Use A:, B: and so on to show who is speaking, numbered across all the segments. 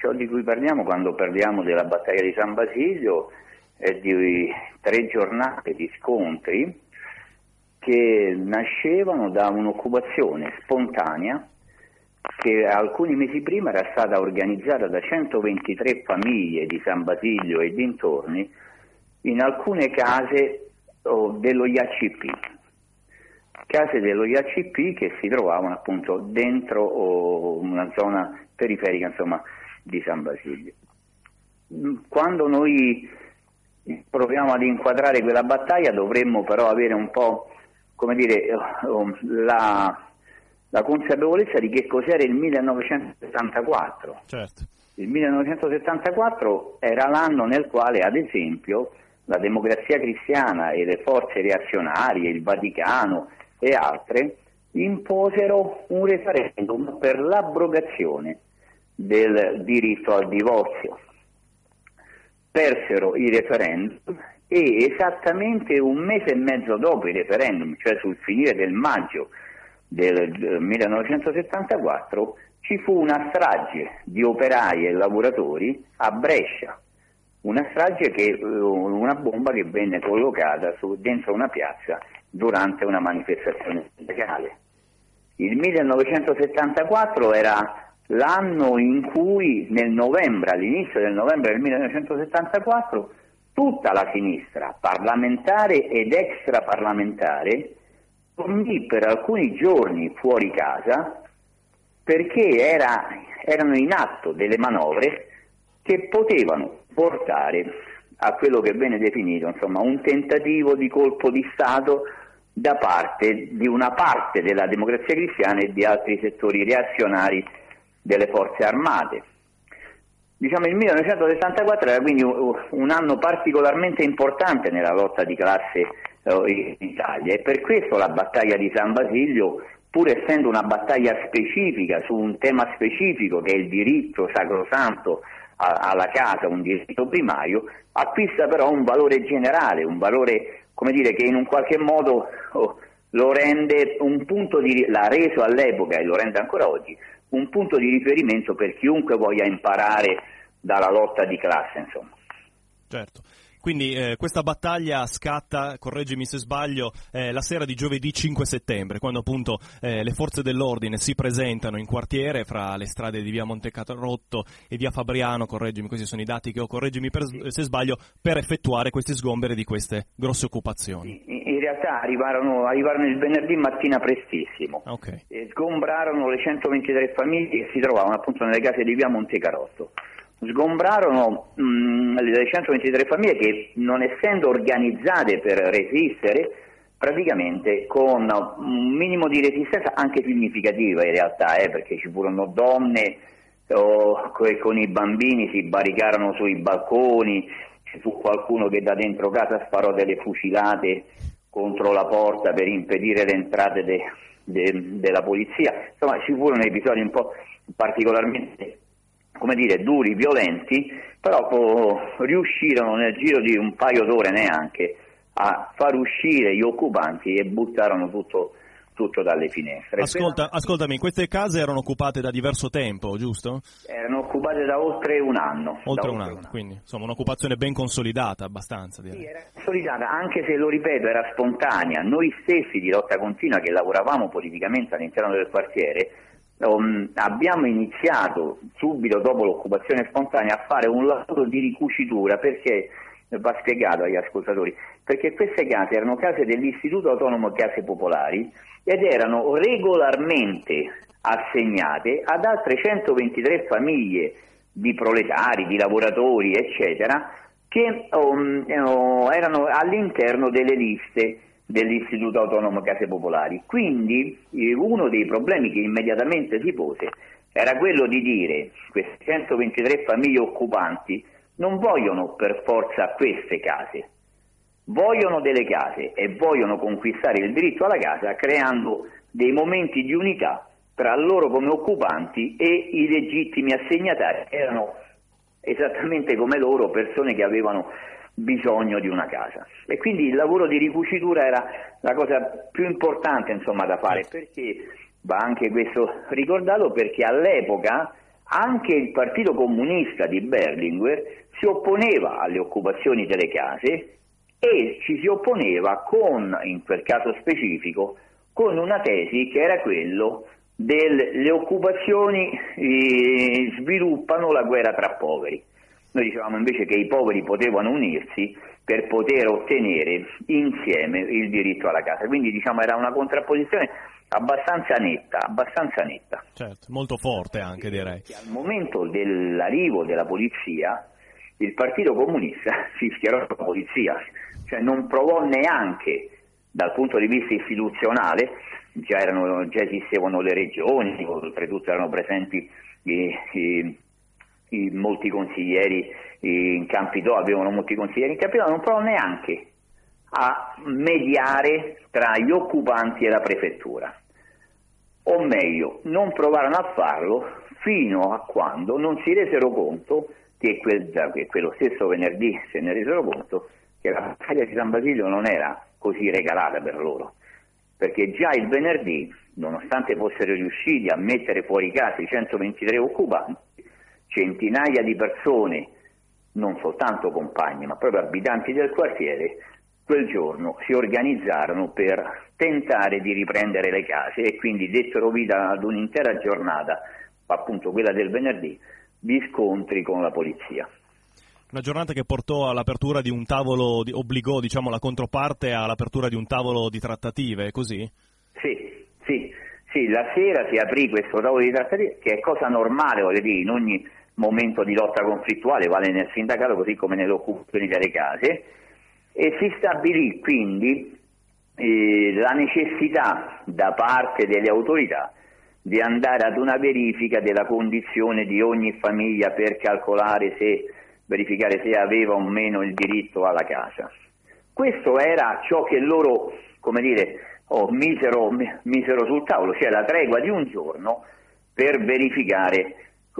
A: ciò di cui parliamo quando parliamo della battaglia di San Basilio è di 3 giornate di scontri che nascevano da un'occupazione spontanea che alcuni mesi prima era stata organizzata da 123 famiglie di San Basilio e dintorni in alcune case dello IACP, case dello IACP che si trovavano appunto dentro una zona periferica, insomma, di San Basilio. Quando noi proviamo ad inquadrare quella battaglia dovremmo però avere un po', come dire, la consapevolezza di che cos'era il 1974.
B: Certo.
A: Il 1974 era l'anno nel quale, ad esempio, la Democrazia Cristiana e le forze reazionarie, il Vaticano e altre imposero un referendum per l'abrogazione del diritto al divorzio. Persero il referendum e esattamente un mese e mezzo dopo il referendum, cioè sul finire del maggio del 1974, ci fu una strage di operai e lavoratori a Brescia, una strage una bomba che venne collocata dentro una piazza durante una manifestazione sindacale. Il 1974 era l'anno in cui all'inizio del novembre del 1974, tutta la sinistra, parlamentare ed extraparlamentare, dormì per alcuni giorni fuori casa perché erano in atto delle manovre che potevano portare a quello che venne definito, insomma, un tentativo di colpo di Stato da parte di una parte della Democrazia Cristiana e di altri settori reazionari delle forze armate. Diciamo, il 1974 era quindi un anno particolarmente importante nella lotta di classe in Italia, e per questo la battaglia di San Basilio, pur essendo una battaglia specifica su un tema specifico che è il diritto sacrosanto alla casa, un diritto primario, acquista però un valore generale, un valore, come dire, che in un qualche modo lo rende l'ha reso all'epoca e lo rende ancora oggi un punto di riferimento per chiunque voglia imparare dalla lotta di classe, insomma.
B: Certo. Quindi questa battaglia scatta, correggimi se sbaglio, la sera di giovedì 5 settembre, quando appunto le forze dell'ordine si presentano in quartiere fra le strade di via Montecarotto e via Fabriano, correggimi, questi sono i dati che ho, correggimi se sbaglio, per effettuare questi sgomberi di queste grosse occupazioni.
A: In realtà arrivarono il venerdì mattina prestissimo,
B: okay.
A: E sgombrarono le 123 famiglie che si trovavano appunto nelle case di via Montecarotto. Sgombrarono le 123 famiglie che, non essendo organizzate per resistere, praticamente con un minimo di resistenza anche significativa in realtà, perché ci furono donne con i bambini, si barricarono sui balconi, ci fu qualcuno che da dentro casa sparò delle fucilate contro la porta per impedire le entrate della polizia. Insomma, ci furono episodi un po' particolarmente, come dire, duri, violenti, però riuscirono nel giro di un paio d'ore neanche a far uscire gli occupanti e buttarono tutto dalle finestre.
B: Ascoltami, queste case erano occupate da diverso tempo, giusto?
A: Erano occupate da oltre un anno.
B: Oltre un anno, quindi insomma un'occupazione ben consolidata, abbastanza, direi.
A: Sì, era consolidata, anche se, lo ripeto, era spontanea. Noi stessi di Lotta Continua, che lavoravamo politicamente all'interno del quartiere, abbiamo iniziato subito dopo l'occupazione spontanea a fare un lavoro di ricucitura, perché va spiegato agli ascoltatori, perché queste case erano case dell'Istituto Autonomo Case Popolari ed erano regolarmente assegnate ad altre 123 famiglie di proletari, di lavoratori, eccetera, che erano all'interno delle liste dell'Istituto Autonomo Case Popolari. Quindi uno dei problemi che immediatamente si pose era quello di dire: queste 123 famiglie occupanti non vogliono per forza queste case, vogliono delle case e vogliono conquistare il diritto alla casa creando dei momenti di unità tra loro come occupanti e i legittimi assegnatari, che erano esattamente come loro persone che avevano bisogno di una casa. E quindi il lavoro di ricucitura era la cosa più importante, insomma, da fare, perché va anche questo ricordato, perché all'epoca anche il Partito Comunista di Berlinguer si opponeva alle occupazioni delle case e ci si opponeva in quel caso specifico, con una tesi che era quello le occupazioni sviluppano la guerra tra poveri. Noi dicevamo invece che i poveri potevano unirsi per poter ottenere insieme il diritto alla casa. Quindi diciamo era una contrapposizione abbastanza netta.
B: Certo, molto forte anche, direi.
A: Al momento dell'arrivo della polizia, il Partito Comunista si schierò con la polizia, cioè non provò neanche, dal punto di vista istituzionale, già esistevano le regioni, oltretutto erano presenti molti consiglieri in Campidoglio, avevano molti consiglieri in Campidoglio, non provò neanche a mediare tra gli occupanti e la prefettura. O meglio, non provarono a farlo fino a quando non si resero conto che quello stesso venerdì se ne resero conto che la battaglia di San Basilio non era così regalata per loro, perché già il venerdì, nonostante fossero riusciti a mettere fuori casa i 123 occupanti, centinaia di persone, non soltanto compagni, ma proprio abitanti del quartiere, quel giorno si organizzarono per tentare di riprendere le case e quindi dettero vita ad un'intera giornata, appunto quella del venerdì, di scontri con la polizia.
B: Una giornata che portò all'apertura di un tavolo, obbligò diciamo la controparte all'apertura di un tavolo di trattative, è così? Sì, la sera si aprì questo tavolo di trattative, che è cosa normale, voglio dire, in ogni momento di lotta conflittuale, vale nel sindacato così come nelle occupazioni delle case, e si stabilì quindi la necessità da parte delle autorità di andare ad una verifica della condizione di ogni famiglia per verificare se aveva o meno il diritto alla casa. Questo era ciò che loro, come dire, misero sul tavolo, cioè la tregua di un giorno per verificare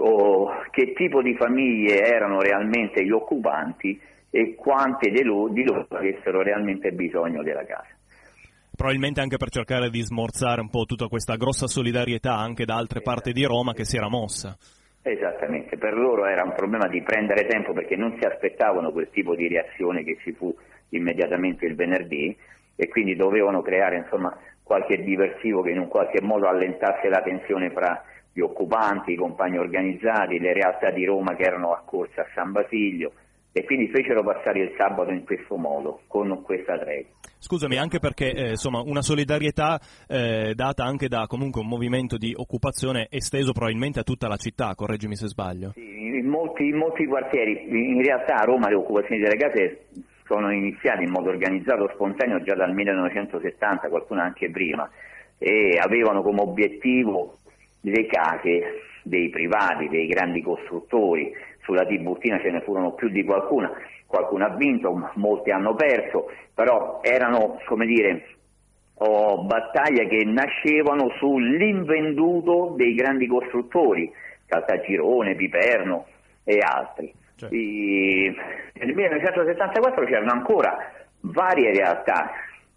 B: che tipo di famiglie erano realmente gli occupanti e quante di loro avessero realmente bisogno della casa. Probabilmente anche per cercare di smorzare un po' tutta questa grossa solidarietà anche da altre parti di Roma che si era mossa.
A: Esattamente, per loro era un problema di prendere tempo perché non si aspettavano quel tipo di reazione che ci fu immediatamente il venerdì e quindi dovevano creare insomma qualche diversivo che in un qualche modo allentasse la tensione fra gli occupanti, i compagni organizzati, le realtà di Roma che erano accorse a San Basilio e quindi fecero passare il sabato in questo modo, con questa tregua.
B: Scusami, anche perché insomma una solidarietà data anche da comunque un movimento di occupazione esteso probabilmente a tutta la città, correggimi se sbaglio.
A: Sì, in molti quartieri, in realtà a Roma le occupazioni delle case sono iniziate in modo organizzato, spontaneo già dal 1970, qualcuna anche prima, e avevano come obiettivo le case dei privati, dei grandi costruttori. Sulla Tiburtina ce ne furono più di qualcuno ha vinto, molti hanno perso, però erano, come dire, battaglie che nascevano sull'invenduto dei grandi costruttori, Caltagirone, Piperno e altri. Certo. Nel 1974 c'erano ancora varie realtà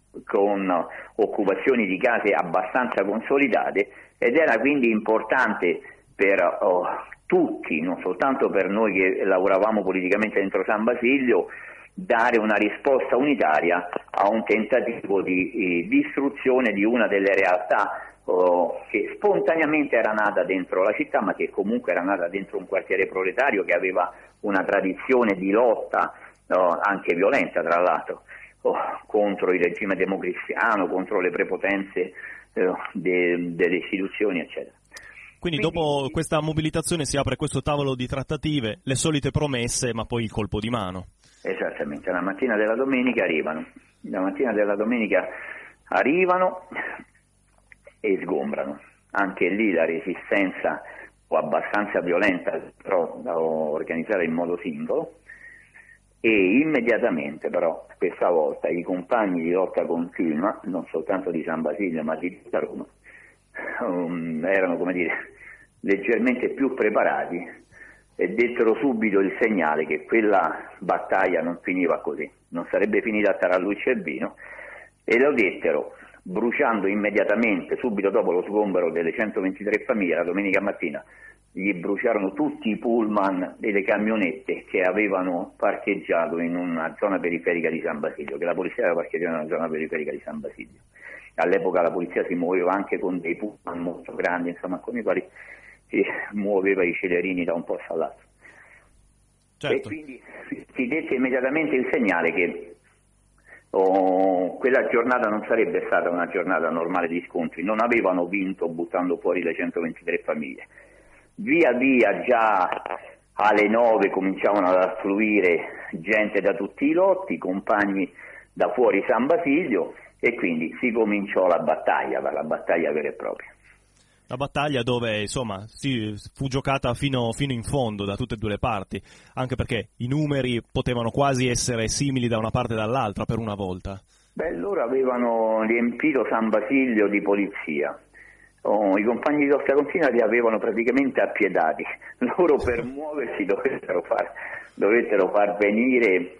A: con occupazioni di case abbastanza consolidate ed era quindi importante per tutti, non soltanto per noi che lavoravamo politicamente dentro San Basilio, dare una risposta unitaria a un tentativo di distruzione di una delle realtà che spontaneamente era nata dentro la città, ma che comunque era nata dentro un quartiere proletario che aveva una tradizione di lotta, anche violenta tra l'altro, contro il regime democristiano, contro le prepotenze delle istituzioni, eccetera.
B: Quindi dopo questa mobilitazione si apre questo tavolo di trattative, le solite promesse, ma poi il colpo di mano. Esattamente,
A: la mattina della domenica arrivano e sgombrano. Anche lì la resistenza abbastanza violenta, però organizzata in modo singolo, e immediatamente però questa volta i compagni di lotta continua, non soltanto di San Basilio ma di tutta Roma, erano, come dire, leggermente più preparati e dettero subito il segnale che quella battaglia non finiva così, non sarebbe finita a tarallucce e vino, e lo dettero bruciando immediatamente, subito dopo lo sgombero delle 123 famiglie la domenica mattina, gli bruciarono tutti i pullman e le camionette che avevano parcheggiato in una zona periferica di San Basilio, che la polizia aveva parcheggiato in una zona periferica di San Basilio. All'epoca la polizia si muoveva anche con dei pullman molto grandi, insomma, con i quali si muoveva i celerini da un posto all'altro. Certo. E quindi si dette immediatamente il segnale che quella giornata non sarebbe stata una giornata normale di scontri, non avevano vinto buttando fuori le 123 famiglie. Via via già alle 9 cominciavano ad affluire gente da tutti i lotti, compagni da fuori San Basilio, e quindi si cominciò la battaglia vera e propria.
B: La battaglia dove, insomma, fu giocata fino in fondo da tutte e due le parti, anche perché i numeri potevano quasi essere simili da una parte e dall'altra per una volta.
A: Loro avevano riempito San Basilio di polizia. I compagni di Ostia Consina li avevano praticamente appiedati. Loro per muoversi dovettero far venire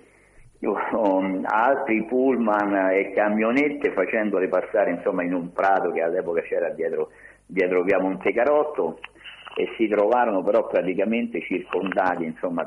A: altri pullman e camionette, facendole passare insomma in un prato che all'epoca c'era dietro via Montecarotto, e si trovarono però praticamente circondati insomma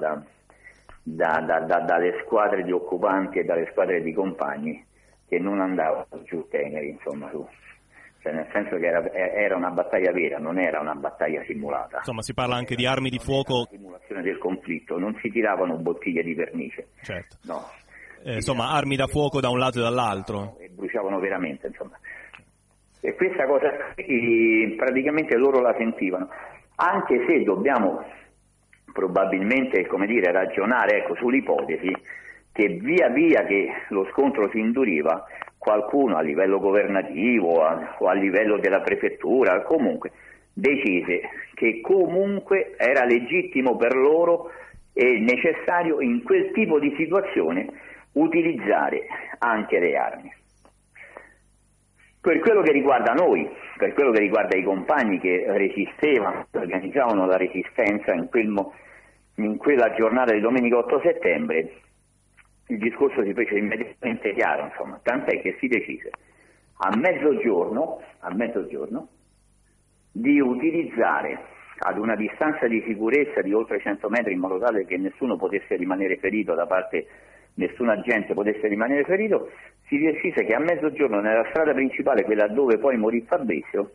A: dalle squadre di occupanti e dalle squadre di compagni che non andavano giù teneri, insomma, cioè nel senso che era una battaglia vera, non era una battaglia simulata.
B: Insomma, si parla anche di armi di fuoco.
A: Simulazione del conflitto, non si tiravano bottiglie di vernice.
B: Certo.
A: No.
B: Insomma, armi da fuoco da un lato e dall'altro.
A: E bruciavano veramente, insomma. E questa cosa praticamente loro la sentivano, anche se dobbiamo probabilmente, come dire, ragionare sull'ipotesi che via via che lo scontro si induriva, qualcuno a livello governativo o a livello della prefettura comunque decise che comunque era legittimo per loro e necessario in quel tipo di situazione utilizzare anche le armi. Per quello che riguarda noi, per quello che riguarda i compagni che resistevano, organizzavano la resistenza in quella giornata di domenica 8 settembre, il discorso si fece immediatamente chiaro, insomma, tant'è che si decise a mezzogiorno di utilizzare ad una distanza di sicurezza di oltre 100 metri in modo tale che nessuno potesse rimanere ferito nessun agente potesse rimanere ferito, si decise che a mezzogiorno nella strada principale, quella dove poi morì Fabrizio,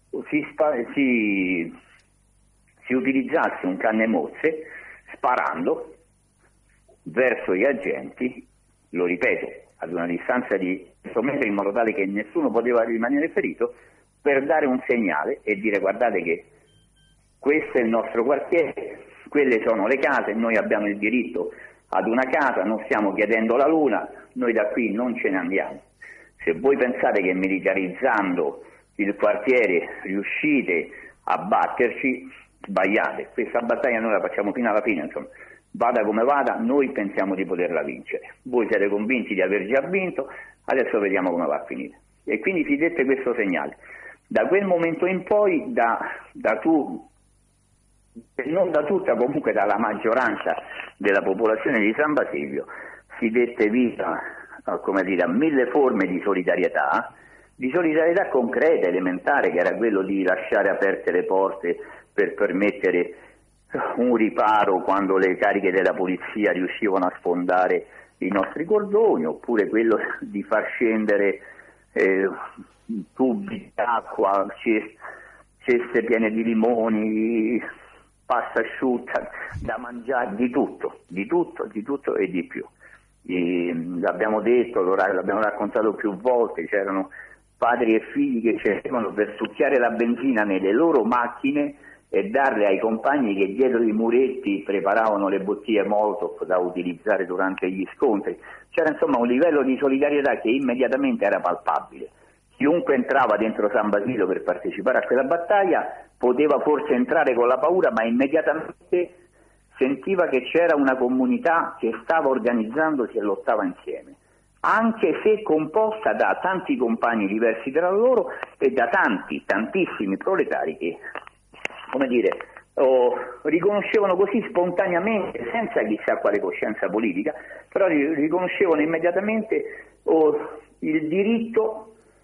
A: si utilizzasse un cannemozze sparando verso gli agenti, lo ripeto, ad una distanza di 100 metri in modo tale che nessuno poteva rimanere ferito, per dare un segnale e dire: guardate che questo è il nostro quartiere, quelle sono le case, noi abbiamo il diritto ad una casa, non stiamo chiedendo la luna, noi da qui non ce ne andiamo. Se voi pensate che militarizzando il quartiere riuscite a batterci, sbagliate. Questa battaglia noi la facciamo fino alla fine, insomma. Vada come vada, noi pensiamo di poterla vincere. Voi siete convinti di aver già vinto, adesso vediamo come va a finire. E quindi si dette questo segnale. Da quel momento in poi, non da tutta, comunque dalla maggioranza della popolazione di San Basilio, si dette vita, come dire, a 1000 forme di solidarietà concreta, elementare, che era quello di lasciare aperte le porte per permettere un riparo quando le cariche della polizia riuscivano a sfondare i nostri cordoni, oppure quello di far scendere tubi d'acqua, ceste piene di limoni, pasta asciutta da mangiare, di tutto e di più. L'abbiamo detto, l'abbiamo raccontato più volte, c'erano padri e figli che cercavano per succhiare la benzina nelle loro macchine e darle ai compagni che dietro i muretti preparavano le bottiglie Molotov da utilizzare durante gli scontri. C'era insomma un livello di solidarietà che immediatamente era palpabile. Chiunque entrava dentro San Basilio per partecipare a quella battaglia poteva forse entrare con la paura, ma immediatamente sentiva che c'era una comunità che stava organizzandosi e lottava insieme, anche se composta da tanti compagni diversi tra loro e da tantissimi proletari che, come dire, riconoscevano così spontaneamente, senza chissà quale coscienza politica, però riconoscevano immediatamente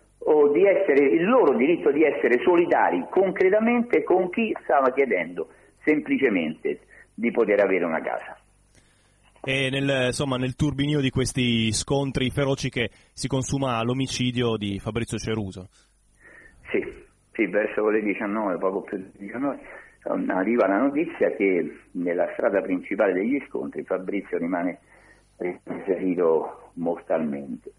A: il loro diritto di essere solidari concretamente con chi stava chiedendo semplicemente di poter avere una casa.
B: E nel turbinio di questi scontri feroci che si consuma l'omicidio di Fabrizio Ceruso.
A: Sì, verso le 19, poco più di 19, arriva la notizia che nella strada principale degli scontri Fabrizio rimane ferito mortalmente.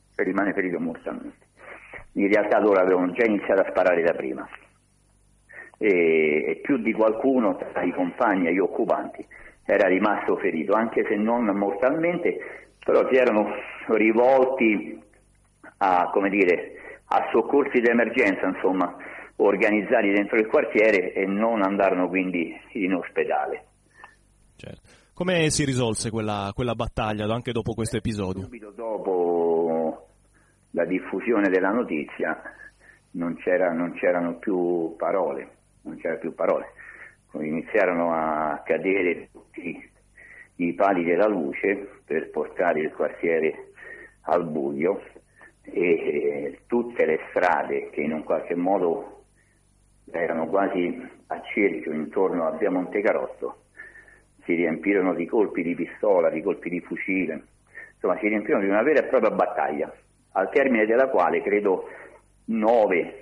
A: In realtà loro avevano già iniziato a sparare da prima e più di qualcuno tra i compagni e gli occupanti era rimasto ferito, anche se non mortalmente, però si erano rivolti a soccorsi d'emergenza, insomma, organizzati dentro il quartiere e non andarono quindi in ospedale.
B: Certo. Come si risolse quella battaglia anche dopo questo episodio?
A: Subito dopo la diffusione della notizia non c'erano più parole. Iniziarono a cadere tutti i pali della luce per portare il quartiere al buio e tutte le strade che in un qualche modo erano quasi a cerchio intorno a via Montecarotto si riempirono di colpi di pistola, di colpi di fucile, insomma si riempirono di una vera e propria battaglia, al termine della quale credo 9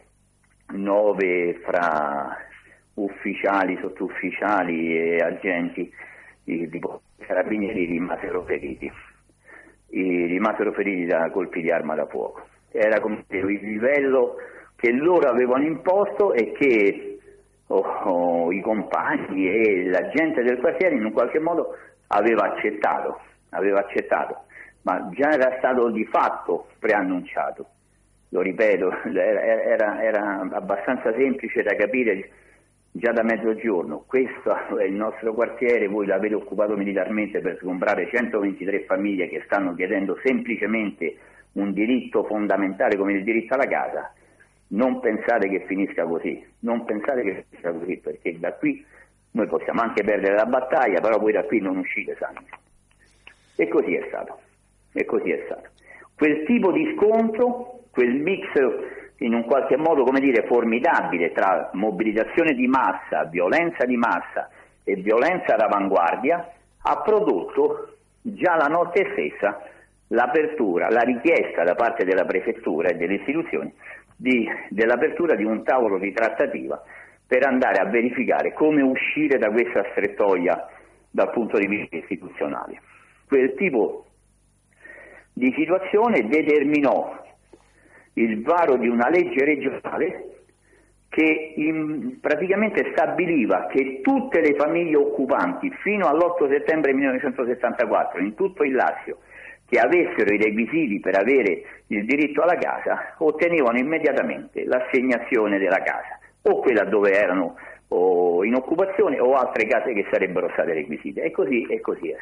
A: fra ufficiali, sottufficiali e agenti di carabinieri rimasero feriti da colpi di arma da fuoco. Era come il livello che loro avevano imposto e che i compagni e la gente del quartiere in un qualche modo aveva accettato, ma già era stato di fatto preannunciato. Lo ripeto, era abbastanza semplice da capire già da mezzogiorno. Questo è il nostro quartiere, voi l'avete occupato militarmente per sgombrare 123 famiglie che stanno chiedendo semplicemente un diritto fondamentale come il diritto alla casa. Non pensate che finisca così, perché da qui noi possiamo anche perdere la battaglia, però voi da qui non uscite sani. E così è stato. Quel tipo di scontro, quel mix in un qualche modo, formidabile tra mobilitazione di massa, violenza di massa e violenza d'avanguardia, ha prodotto già la notte stessa l'apertura, la richiesta da parte della prefettura e delle istituzioni dell'apertura di un tavolo di trattativa per andare a verificare come uscire da questa strettoia dal punto di vista istituzionale. Quel tipo di situazione determinò il varo di una legge regionale che praticamente stabiliva che tutte le famiglie occupanti fino all'8 settembre 1974 in tutto il Lazio che avessero i requisiti per avere il diritto alla casa ottenevano immediatamente l'assegnazione della casa, o quella dove erano in occupazione o altre case che sarebbero state requisite. E così è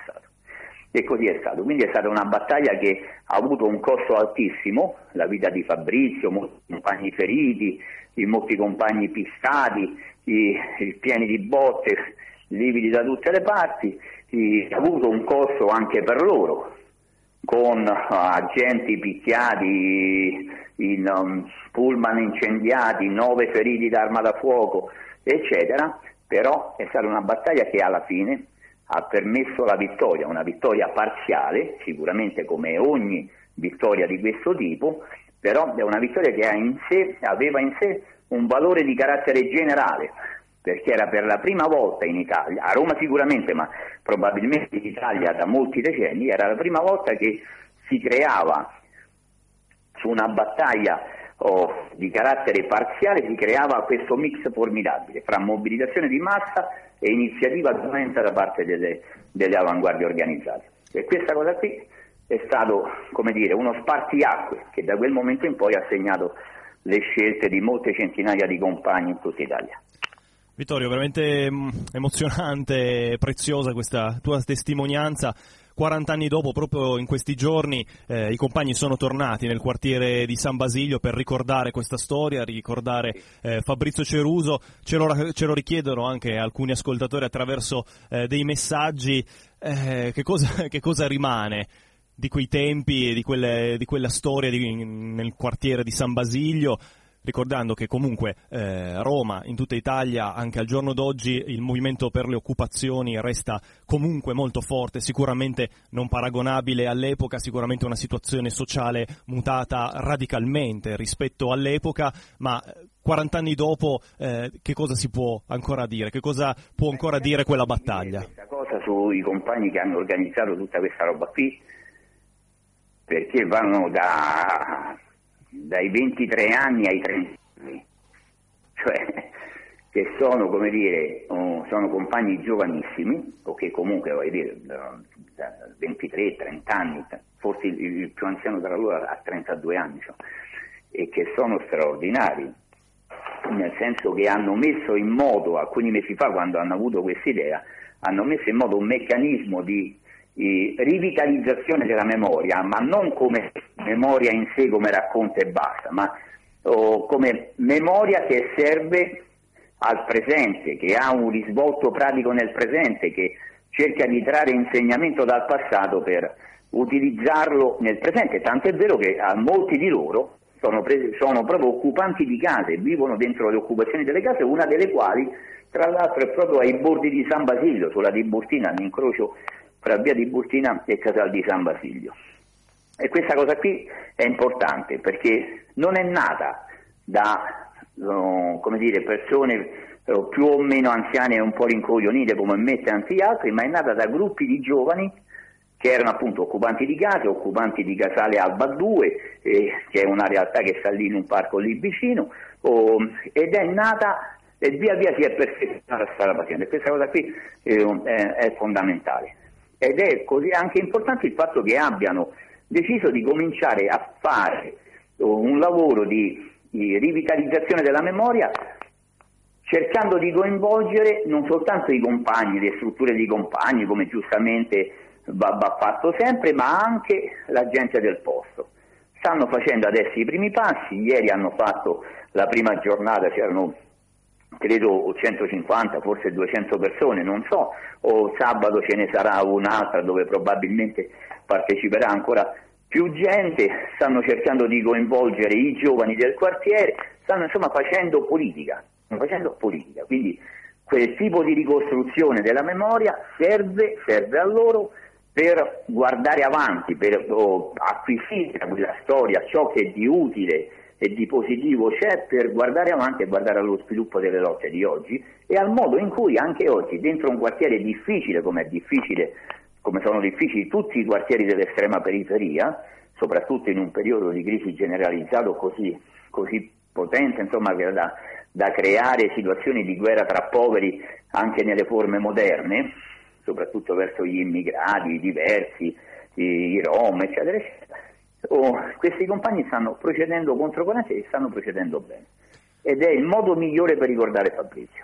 A: stato. Quindi è stata una battaglia che ha avuto un costo altissimo, la vita di Fabrizio, molti compagni feriti, molti compagni pistati, pieni di botte, lividi da tutte le parti, ha avuto un costo anche per loro, con agenti picchiati, pullman incendiati, 9 feriti d'arma da fuoco, eccetera. Però è stata una battaglia che alla fine ha permesso la vittoria, una vittoria parziale, sicuramente come ogni vittoria di questo tipo, però è una vittoria che aveva in sé un valore di carattere generale, perché era per la prima volta in Italia, a Roma sicuramente, ma probabilmente in Italia da molti decenni, era la prima volta che si creava su una battaglia di carattere parziale, si creava questo mix formidabile fra mobilitazione di massa e iniziativa violenta da parte delle avanguardie organizzate. E questa cosa qui è stato, uno spartiacque che da quel momento in poi ha segnato le scelte di molte centinaia di compagni in tutta Italia.
B: Vittorio, veramente emozionante, preziosa questa tua testimonianza. 40 anni dopo, proprio in questi giorni, i compagni sono tornati nel quartiere di San Basilio per ricordare questa storia, ricordare Fabrizio Ceruso. Ce lo richiedono anche alcuni ascoltatori attraverso dei messaggi. Che cosa rimane di quei tempi e di quella storia nel quartiere di San Basilio? ricordando che comunque Roma, in tutta Italia, anche al giorno d'oggi, il movimento per le occupazioni resta comunque molto forte, sicuramente non paragonabile all'epoca, sicuramente una situazione sociale mutata radicalmente rispetto all'epoca, ma 40 anni dopo che cosa si può ancora dire? Che cosa può ancora dire quella battaglia?
A: Questa cosa sui compagni che hanno organizzato tutta questa roba qui, perché vanno dai 23 anni ai 30 anni, cioè che sono, come dire, sono compagni giovanissimi, o che comunque, voglio dire, da 23-30 anni, forse il più anziano tra loro ha 32 anni, cioè, e che sono straordinari, nel senso che hanno messo in moto, alcuni mesi fa, quando hanno avuto questa idea, hanno messo in moto un meccanismo di rivitalizzazione della memoria, ma non come memoria in sé, come racconto e basta, ma come memoria che serve al presente, che ha un risvolto pratico nel presente, che cerca di trarre insegnamento dal passato per utilizzarlo nel presente, tanto è vero che a molti di loro sono proprio occupanti di case, vivono dentro le occupazioni delle case, una delle quali tra l'altro è proprio ai bordi di San Basilio, sulla Tiburtina, all'incrocio fra via Tiburtina e Casal di San Basilio. E questa cosa qui è importante perché non è nata da come dire, persone più o meno anziane e un po' rincoglionite come me e tanti altri, ma è nata da gruppi di giovani che erano appunto occupanti di case, occupanti di Casale Alba 2, che è una realtà che sta lì in un parco lì vicino, ed è nata e via via si è perfezionata stata facendo. E questa cosa qui è fondamentale. Ed è così anche importante il fatto che abbiano deciso di cominciare a fare un lavoro di rivitalizzazione della memoria, cercando di coinvolgere non soltanto i compagni, le strutture di compagni, come giustamente va fatto sempre, ma anche la gente del posto. Stanno facendo adesso i primi passi, ieri hanno fatto la prima giornata, c'erano credo 150, forse 200 persone, non so, o sabato ce ne sarà un'altra dove probabilmente parteciperà ancora più gente. Stanno cercando di coinvolgere i giovani del quartiere, stanno insomma facendo politica, quindi quel tipo di ricostruzione della memoria serve a loro per guardare avanti, per acquisire da quella storia ciò che di utile e di positivo c'è, per guardare avanti e guardare allo sviluppo delle lotte di oggi e al modo in cui anche oggi dentro un quartiere difficile come sono difficili tutti i quartieri dell'estrema periferia, soprattutto in un periodo di crisi generalizzato così potente, insomma, da creare situazioni di guerra tra poveri anche nelle forme moderne, soprattutto verso gli immigrati, i diversi, i rom, eccetera, eccetera. Questi compagni stanno procedendo controcorrente e stanno procedendo bene. Ed è il modo migliore per ricordare Fabrizio.